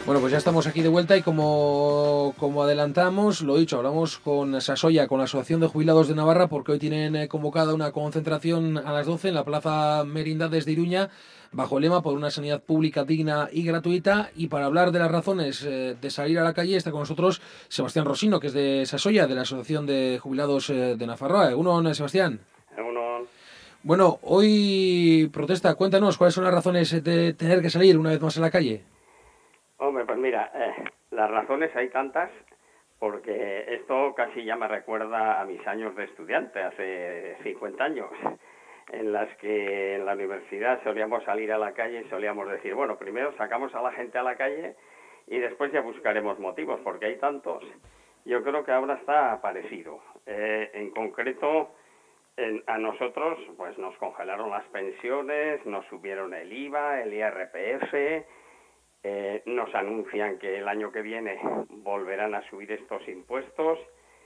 Bueno, pues ya estamos aquí de vuelta y como adelantamos, lo dicho, hablamos con Sasoya, con la Asociación de Jubilados de Navarra, porque hoy tienen convocada una concentración a las 12 en la Plaza Merindades de Iruña, bajo el lema por una sanidad pública digna y gratuita. Y para hablar de las razones de salir a la calle está con nosotros Sebastián Rosino, que es de Sasoya, de la Asociación de Jubilados de Nafarroa. Uno, Sebastián. Uno, Bueno, hoy protesta, cuéntanos cuáles son las razones de tener que salir una vez más a la calle. hombre, pues mira, las razones hay tantas, porque esto casi ya me recuerda a mis años de estudiante, hace 50 años, en las que en la universidad solíamos salir a la calle y solíamos decir, bueno, primero sacamos a la gente a la calle y después ya buscaremos motivos, porque hay tantos. Yo creo que ahora está parecido. En concreto, a nosotros pues nos congelaron las pensiones, nos subieron el IVA, el IRPF. Nos anuncian que el año que viene volverán a subir estos impuestos.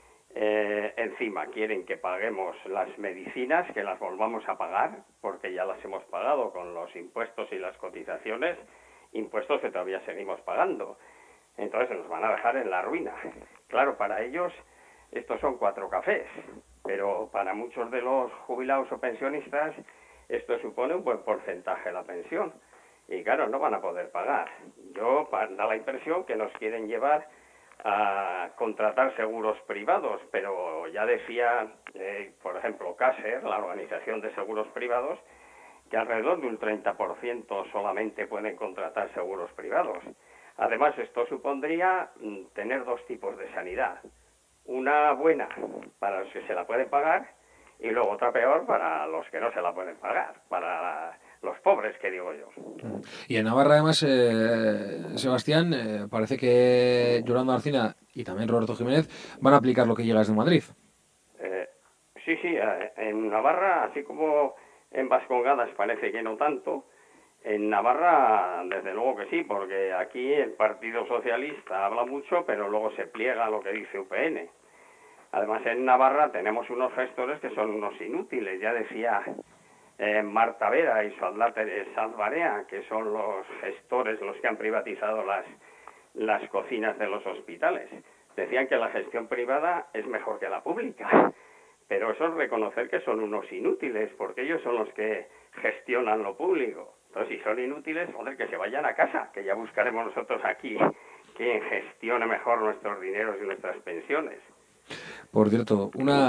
Encima quieren que paguemos las medicinas, que las volvamos a pagar, porque ya las hemos pagado con los impuestos y las cotizaciones, impuestos que todavía seguimos pagando. Entonces nos van a dejar en la ruina. Claro, para ellos estos son 4 cafés, pero para muchos de los jubilados o pensionistas esto supone un buen porcentaje de la pensión. Y claro, no van a poder pagar. Da la impresión que nos quieren llevar a contratar seguros privados, pero ya decía, por ejemplo, Caser, la Organización de Seguros Privados, que alrededor de un 30% solamente pueden contratar seguros privados. Además, esto supondría tener 2 tipos de sanidad. Una buena para los que se la pueden pagar y luego otra peor para los que no se la pueden pagar, para los pobres, que digo yo. Y en Navarra, además, Sebastián, parece que Yolanda Arcina y también Roberto Jiménez van a aplicar lo que llega desde Madrid. Eh, sí, en Navarra, así como en Vascongadas parece que no tanto, en Navarra desde luego que sí, porque aquí el Partido Socialista habla mucho, pero luego se pliega a lo que dice UPN. Además, en Navarra tenemos unos gestores que son unos inútiles, ya decía Marta Vera y Sanz Barea, que son los gestores los que han privatizado las cocinas de los hospitales. Decían que la gestión privada es mejor que la pública, pero eso es reconocer que son unos inútiles, porque ellos son los que gestionan lo público. Entonces, si son inútiles, joder, que se vayan a casa, que ya buscaremos nosotros aquí quien gestione mejor nuestros dineros y nuestras pensiones. Por cierto,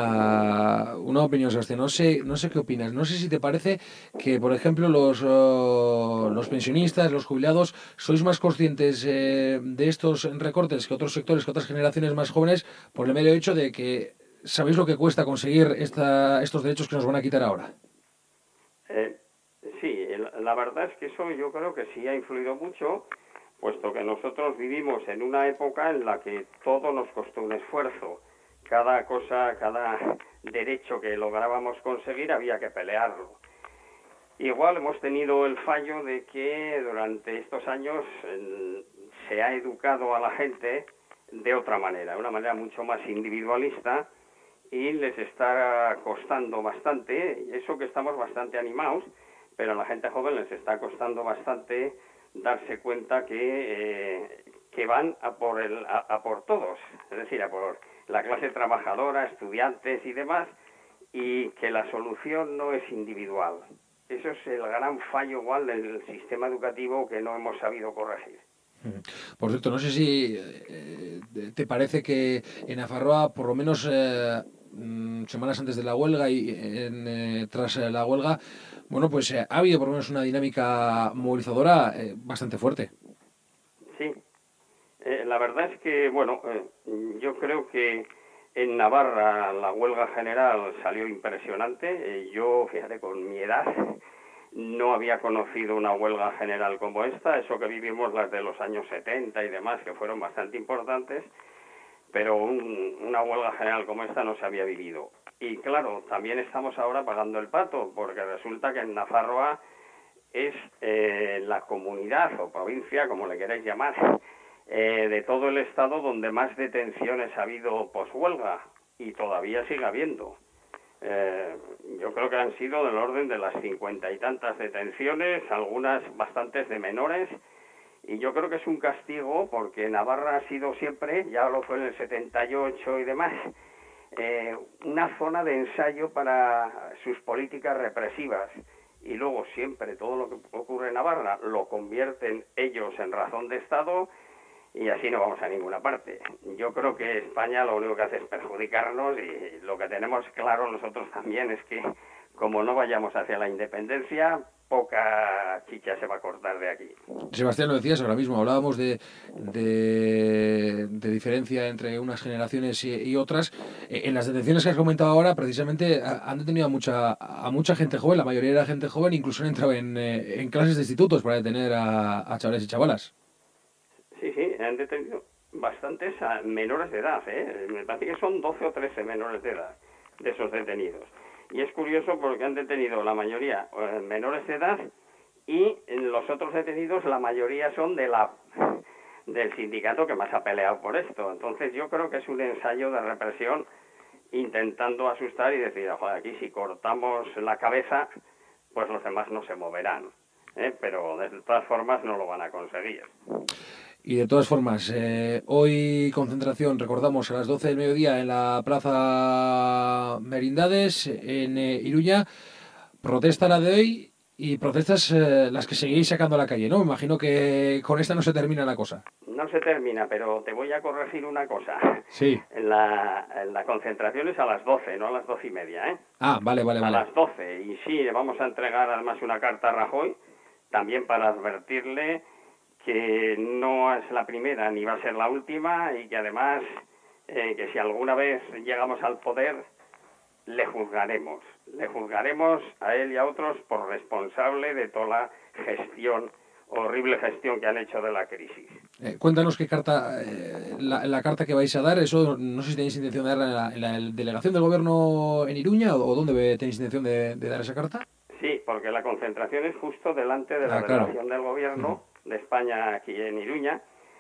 una opinión, Sebastián. No sé qué opinas. No sé si te parece que, por ejemplo, los pensionistas, los jubilados, sois más conscientes de estos recortes que otros sectores, que otras generaciones más jóvenes, por el mero hecho de que sabéis lo que cuesta conseguir estos derechos que nos van a quitar ahora. Eh, sí, la verdad es que eso yo creo que sí ha influido mucho, puesto que nosotros vivimos en una época en la que todo nos costó un esfuerzo. Cada cosa, cada derecho que lográbamos conseguir había que pelearlo. Igual hemos tenido el fallo de que durante estos años se ha educado a la gente de otra manera, de una manera mucho más individualista, y les está costando bastante, eso que estamos bastante animados, pero a la gente joven les está costando bastante darse cuenta que van a por todos, es decir, a por la clase trabajadora, estudiantes y demás, y que la solución no es individual. Eso es el gran fallo igual del sistema educativo que no hemos sabido corregir. Por cierto, no sé si te parece que en Nafarroa, por lo menos semanas antes de la huelga y tras la huelga, bueno, pues ha habido por lo menos una dinámica movilizadora bastante fuerte. Sí, la verdad es que, bueno, yo creo que en Navarra la huelga general salió impresionante. Yo, fíjate, con mi edad no había conocido una huelga general como esta, eso que vivimos las de los años 70 y demás, que fueron bastante importantes, pero una huelga general como esta no se había vivido. Y claro, también estamos ahora pagando el pato, porque resulta que en Nafarroa es la comunidad o provincia, como le queráis llamar, de todo el estado donde más detenciones ha habido poshuelga, y todavía sigue habiendo. Yo creo que han sido del orden de las 50 y tantas detenciones, algunas bastantes de menores, Y yo creo que es un castigo porque Navarra ha sido siempre, ya lo fue en el 78 y demás, una zona de ensayo para sus políticas represivas. Y luego siempre todo lo que ocurre en Navarra lo convierten ellos en razón de Estado y así no vamos a ninguna parte. Yo creo que España lo único que hace es perjudicarnos y lo que tenemos claro nosotros también es que como no vayamos hacia la independencia, poca chicha se va a cortar de aquí. Sebastián, lo decías ahora mismo, hablábamos de diferencia entre unas generaciones y otras. En las detenciones que has comentado ahora, precisamente han detenido a mucha gente joven, la mayoría era gente joven, incluso han entrado en clases de institutos para detener a chavales y chavalas. Sí, han detenido bastantes a menores de edad, ¿eh? Me parece que son 12 o 13 menores de edad de esos detenidos. Y es curioso porque han detenido la mayoría menores de edad y los otros detenidos la mayoría son del sindicato que más ha peleado por esto. Entonces yo creo que es un ensayo de represión intentando asustar y decir, joder, aquí si cortamos la cabeza, pues los demás no se moverán. Pero de todas formas no lo van a conseguir. Y de todas formas, hoy concentración, recordamos, a las 12 del mediodía en la Plaza Merindades, en Iruña. Protesta la de hoy y protestas las que seguís sacando a la calle, ¿no? Me imagino que con esta no se termina la cosa. No se termina, pero te voy a corregir una cosa. Sí. La concentración es a las 12, no a las 12:30, ¿eh? Ah, vale. A las 12. Y sí, vamos a entregar además una carta a Rajoy, también para advertirle que no es la primera ni va a ser la última y que además que si alguna vez llegamos al poder le juzgaremos a él y a otros por responsable de toda la horrible gestión que han hecho de la crisis. Cuéntanos qué carta, la carta que vais a dar, eso no sé si tenéis intención de darla en la delegación del gobierno en Iruña o dónde tenéis intención de dar esa carta. Sí, porque la concentración es justo delante de la delegación del gobierno de España aquí en Iruña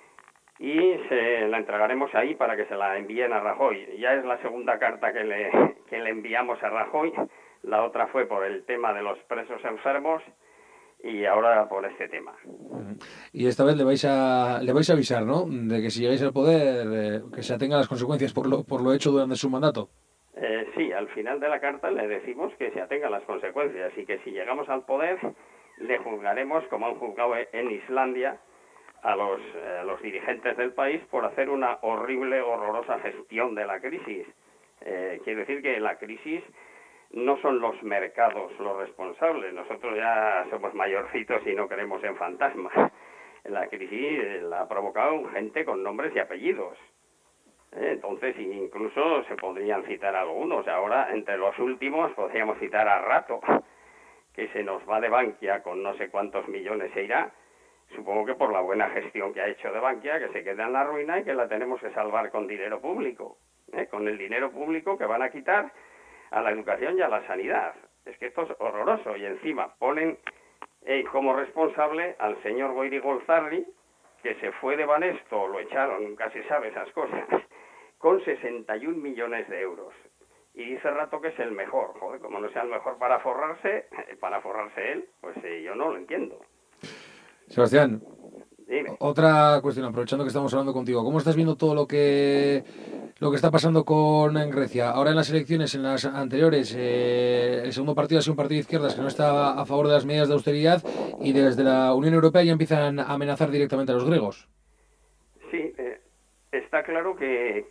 y se la entregaremos ahí para que se la envíen a Rajoy. Ya es la segunda carta que le enviamos a Rajoy, la otra fue por el tema de los presos enfermos y ahora por este tema. Y esta vez le vais a avisar, ¿no? De que si llegáis al poder, que se atenga a las consecuencias por lo hecho durante su mandato. Sí, al final de la carta le decimos que se atenga a las consecuencias y que si llegamos al poder le juzgaremos como han juzgado en Islandia a los dirigentes del país por hacer una horrorosa gestión de la crisis. Quiero decir que la crisis no son los mercados los responsables. Nosotros ya somos mayorcitos y no creemos en fantasmas. La crisis la ha provocado gente con nombres y apellidos. Entonces incluso se podrían citar algunos. Ahora, entre los últimos, podríamos citar a Rato, que se nos va de Bankia con no sé cuántos millones se irá. Supongo que por la buena gestión que ha hecho de Bankia, que se queda en la ruina y que la tenemos que salvar con dinero público. Con el dinero público que van a quitar a la educación y a la sanidad. Es que esto es horroroso. Y encima ponen como responsable al señor Goiri Golzarri, que se fue de Banesto, lo echaron, nunca se sabe esas cosas, con 61 millones de euros. Y dice Rato que es el mejor. Joder, como no sea el mejor para forrarse él, pues yo no lo entiendo. Sebastián, Dime. Otra cuestión, aprovechando que estamos hablando contigo, ¿cómo estás viendo todo lo que está pasando en Grecia? Ahora en las elecciones, en las anteriores, el segundo partido ha sido un partido de izquierdas que no está a favor de las medidas de austeridad y desde la Unión Europea ya empiezan a amenazar directamente a los griegos. Sí, está claro que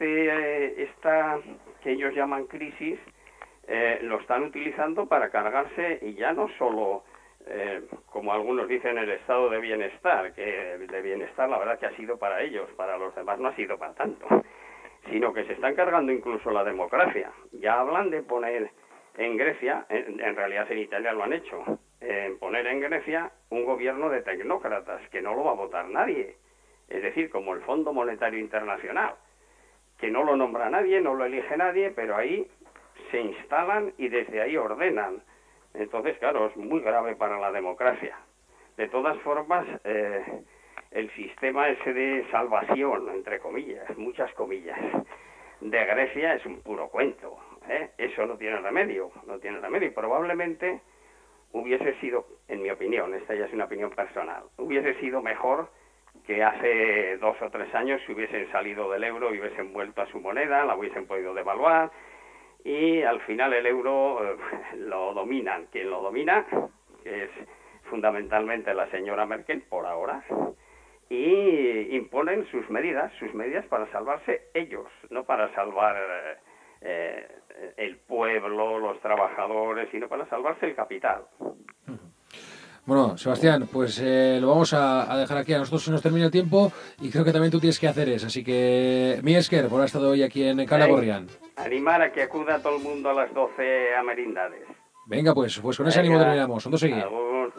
esta que ellos llaman crisis lo están utilizando para cargarse y ya no solo como algunos dicen, el estado de bienestar, que de bienestar la verdad que ha sido para ellos, para los demás no ha sido para tanto, sino que se están cargando incluso la democracia. Ya hablan de poner en Grecia, en realidad en Italia lo han hecho, poner en Grecia un gobierno de tecnócratas, que no lo va a votar nadie, es decir, como el Fondo Monetario Internacional, que no lo nombra nadie, no lo elige nadie, pero ahí se instalan y desde ahí ordenan. Entonces, claro, es muy grave para la democracia. De todas formas, el sistema ese de salvación, entre comillas, muchas comillas, de Grecia es un puro cuento. Eso no tiene remedio, no tiene remedio. Y probablemente hubiese sido, en mi opinión, esta ya es una opinión personal, hubiese sido mejor que hace 2 o 3 años si hubiesen salido del euro y hubiesen vuelto a su moneda, la hubiesen podido devaluar, y al final el euro lo dominan. Quien lo domina, que es fundamentalmente la señora Merkel, por ahora, y imponen sus medidas para salvarse ellos, no para salvar el pueblo, los trabajadores, sino para salvarse el capital. Bueno, Sebastián, pues lo vamos a dejar aquí. A nosotros se nos termina el tiempo y creo que también tú tienes que hacer eso. Así que, mi esker, por haber estado hoy aquí en Cala Gorrián. Animar a que acuda todo el mundo a las 12 a merindades. Venga, pues con ese ánimo terminamos. ¿Dónde seguir?